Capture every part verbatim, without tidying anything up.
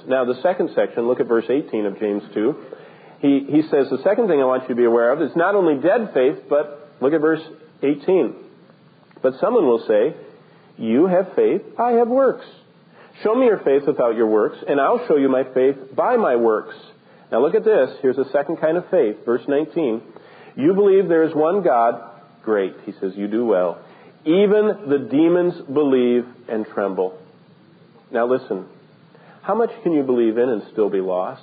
Now, the second section, look at verse eighteen of James two. He, he says, the second thing I want you to be aware of is not only dead faith, but look at verse eighteen. But someone will say, you have faith, I have works. Show me your faith without your works, and I'll show you my faith by my works. Now look at this. Here's a second kind of faith. Verse nineteen. You believe there is one God. Great. He says, you do well. Even the demons believe and tremble. Now listen. How much can you believe in and still be lost?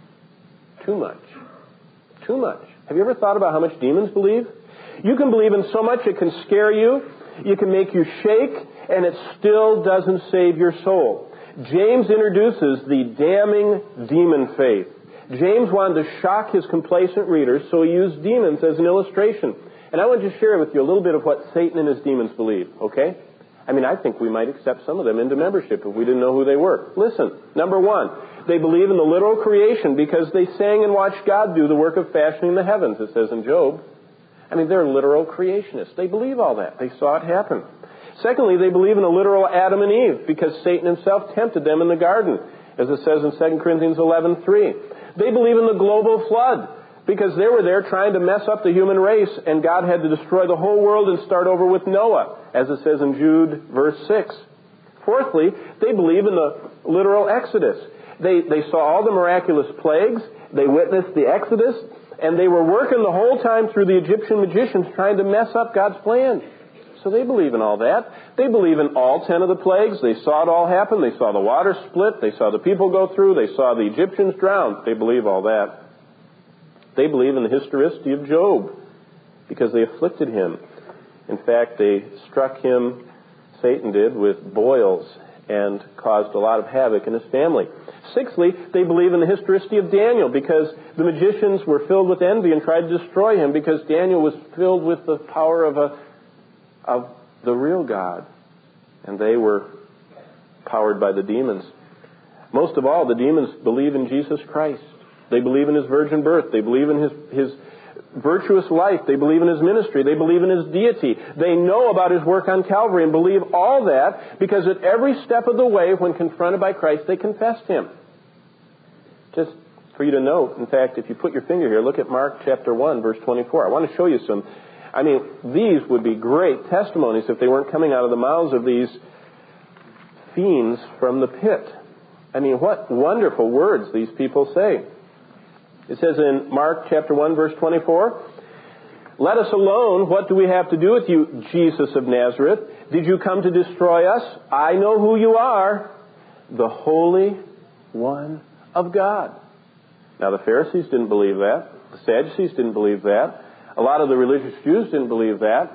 Too much. Too much. Have you ever thought about how much demons believe? You can believe in so much it can scare you. You can make you shake, and it still doesn't save your soul. James introduces the damning demon faith. James wanted to shock his complacent readers, so he used demons as an illustration. And I want to share with you a little bit of what Satan and his demons believe, okay? I mean, I think we might accept some of them into membership if we didn't know who they were. Listen, number one, they believe in the literal creation because they sang and watched God do the work of fashioning the heavens, it says in Job. I mean, they're literal creationists. They believe all that. They saw it happen. Secondly, they believe in a literal Adam and Eve because Satan himself tempted them in the garden, as it says in Second Corinthians eleven three. They believe in the global flood because they were there trying to mess up the human race, and God had to destroy the whole world and start over with Noah, as it says in Jude verse six. Fourthly, they believe in the literal Exodus. They, they saw all the miraculous plagues. They witnessed the Exodus. And they were working the whole time through the Egyptian magicians trying to mess up God's plan. So they believe in all that. They believe in all ten of the plagues. They saw it all happen. They saw the water split. They saw the people go through. They saw the Egyptians drown. They believe all that. They believe in the historicity of Job because they afflicted him. In fact, they struck him, Satan did, with boils and caused a lot of havoc in his family. Sixthly, they believe in the historicity of Daniel because the magicians were filled with envy and tried to destroy him because Daniel was filled with the power of a of the real God, and they were powered by the demons. Most of all, the demons believe in Jesus Christ. They believe in his virgin birth. They believe in his his virtuous life. They believe in his ministry. They believe in his deity. They know about his work on Calvary and believe all that because at every step of the way, when confronted by Christ, they confessed him. Just for you to note, in fact, if you put your finger here, look at Mark chapter one, verse twenty-four. I want to show you some. I mean, these would be great testimonies if they weren't coming out of the mouths of these fiends from the pit. I mean, what wonderful words these people say. It says in Mark chapter one, verse twenty-four, let us alone. What do we have to do with you, Jesus of Nazareth? Did you come to destroy us? I know who you are, the Holy One of God. Now, the Pharisees didn't believe that. The Sadducees didn't believe that. A lot of the religious Jews didn't believe that.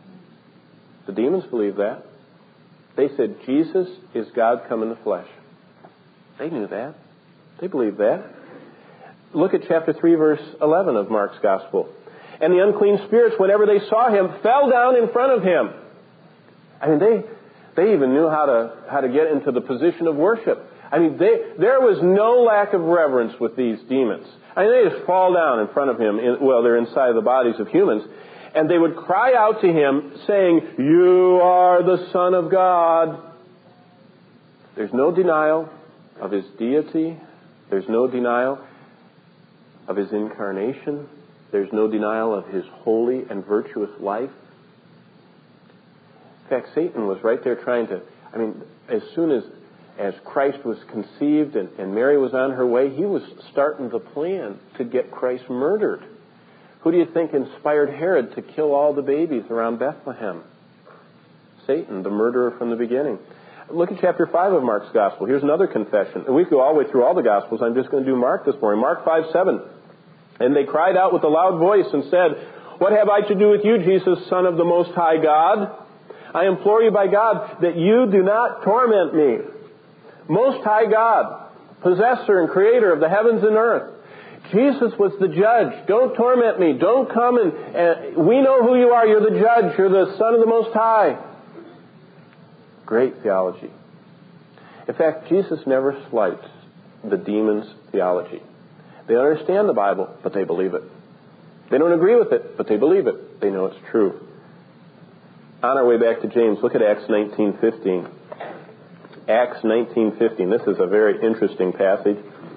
The demons believed that. They said, Jesus is God come in the flesh. They knew that. They believed that. Look at chapter three, verse eleven of Mark's Gospel. And the unclean spirits, whenever they saw him, fell down in front of him. I mean, they they even knew how to how to get into the position of worship. I mean, they, there was no lack of reverence with these demons. I mean, they just fall down in front of him. In, well, they're inside the bodies of humans. And they would cry out to him, saying, you are the Son of God. There's no denial of his deity. There's no denial of his incarnation. There's no denial of his holy and virtuous life. In fact, Satan was right there trying to, I mean, as soon as as Christ was conceived and, and Mary was on her way, he was starting the plan to get Christ murdered. Who do you think inspired Herod to kill all the babies around Bethlehem? Satan, the murderer from the beginning. Look at chapter five of Mark's Gospel. Here's another confession. And we could go all the way through all the Gospels. I'm just going to do Mark this morning. Mark five seven. And they cried out with a loud voice and said, what have I to do with you, Jesus, Son of the Most High God? I implore you by God that you do not torment me. Most High God, possessor and creator of the heavens and earth. Jesus was the judge. Don't torment me. Don't come and, and we know who you are. You're the judge. You're the Son of the Most High. Great theology. In fact, Jesus never slights the demons' theology. They don't understand the Bible, but they believe it. They don't agree with it, but they believe it. They know it's true. On our way back to James, look at Acts nineteen fifteen. Acts nineteen fifteen. This is a very interesting passage.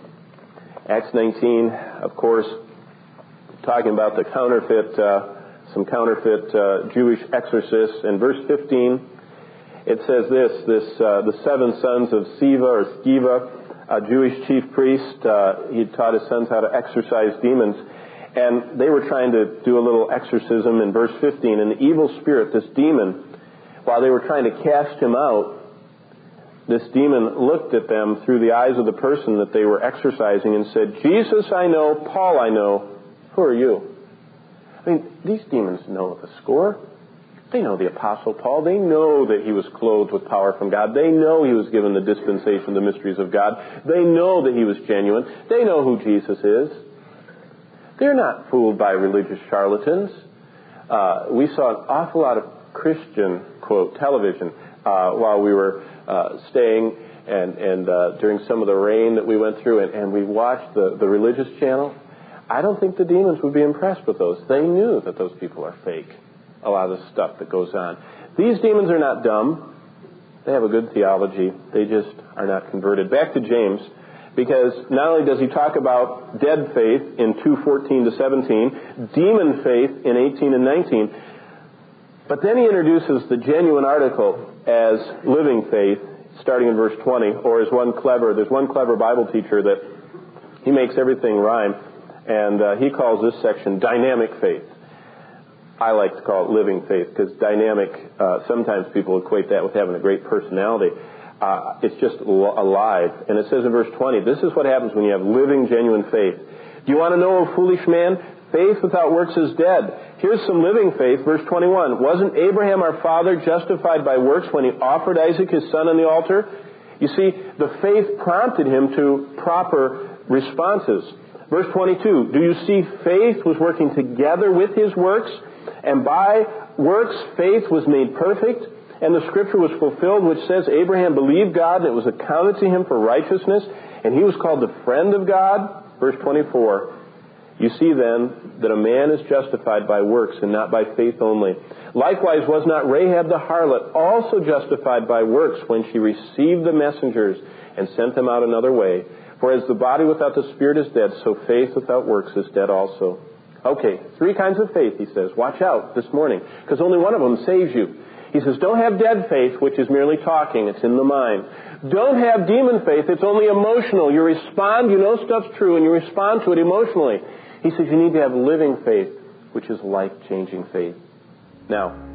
Acts nineteen, of course, talking about the counterfeit, uh, some counterfeit uh, Jewish exorcists. In verse fifteen, it says this, this uh, the seven sons of Sceva or Sceva, a Jewish chief priest, uh, he taught his sons how to exorcise demons. And they were trying to do a little exorcism in verse fifteen. And the evil spirit, this demon, while they were trying to cast him out, this demon looked at them through the eyes of the person that they were exorcising and said, Jesus I know, Paul I know, who are you? I mean, these demons know the score. They know the Apostle Paul. They know that he was clothed with power from God. They know he was given the dispensation, the mysteries of God. They know that he was genuine. They know who Jesus is. They're not fooled by religious charlatans. Uh, we saw an awful lot of Christian, quote, television uh, while we were uh, staying and, and uh, during some of the rain that we went through, and, and we watched the, the religious channel. I don't think the demons would be impressed with those. They knew that those people are fake, a lot of the stuff that goes on. These demons are not dumb. They have a good theology. They just are not converted. Back to James. Because not only does he talk about dead faith in two fourteen to seventeen, demon faith in eighteen and nineteen, but then he introduces the genuine article as living faith, starting in verse twenty, or as one clever, there's one clever Bible teacher that he makes everything rhyme, and uh, he calls this section dynamic faith. I like to call it living faith, because dynamic, uh, sometimes people equate that with having a great personality. Uh, it's just alive. And it says in verse twenty, this is what happens when you have living, genuine faith. Do you want to know, O foolish man? Faith without works is dead. Here's some living faith. Verse twenty-one, wasn't Abraham our father justified by works when he offered Isaac his son on the altar? You see, the faith prompted him to proper responses. Verse twenty-two, do you see faith was working together with his works? And by works, faith was made perfect. And the scripture was fulfilled, which says Abraham believed God, and it was accounted to him for righteousness, and he was called the friend of God. Verse twenty-four, you see then that a man is justified by works and not by faith only. Likewise was not Rahab the harlot also justified by works when she received the messengers and sent them out another way? For as the body without the spirit is dead, so faith without works is dead also. Okay, three kinds of faith, he says. Watch out this morning, because only one of them saves you. He says, don't have dead faith, which is merely talking. It's in the mind. Don't have demon faith. It's only emotional. You respond, you know stuff's true, and you respond to it emotionally. He says you need to have living faith, which is life-changing faith. Now,